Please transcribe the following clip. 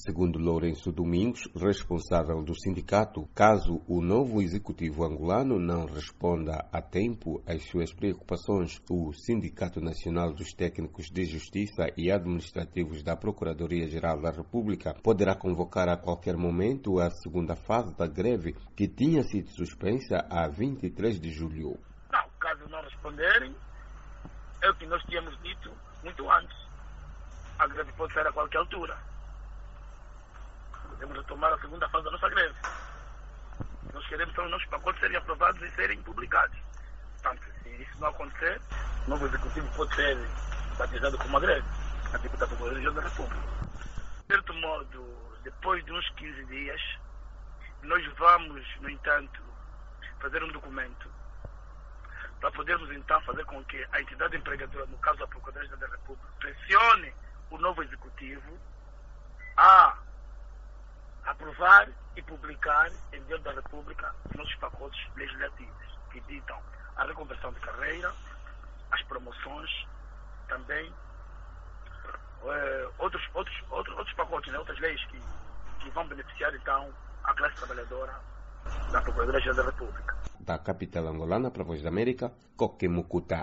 Segundo Lourenço Domingos, responsável do sindicato, caso o novo executivo angolano não responda a tempo às suas preocupações, o Sindicato Nacional dos Técnicos de Justiça e Administrativos da Procuradoria-Geral da República poderá convocar a qualquer momento a segunda fase da greve, que tinha sido suspensa a 23 de julho. Não, caso não responderem, é o que nós tínhamos dito muito antes. A greve pode ser a qualquer altura. Podemos retomar a segunda fase da nossa greve. Nós queremos que os nossos pacotes serem aprovados e serem publicados. Portanto, se isso não acontecer, o novo executivo pode ser batizado como uma greve, a tipo da Procuradoria da República. De certo modo, depois de uns 15 dias, nós vamos, no entanto, fazer um documento para podermos então fazer com que a entidade empregadora, no caso a Procuradoria da República, pressione o novo executivo a aprovar e publicar em diante da República os nossos pacotes legislativos que ditam a reconversão de carreira, as promoções, também outros pacotes, né, outras leis que vão beneficiar então a classe trabalhadora da Procuradoria-Geral da República. Da capital angolana para a Voz da América, Coque Mucuta.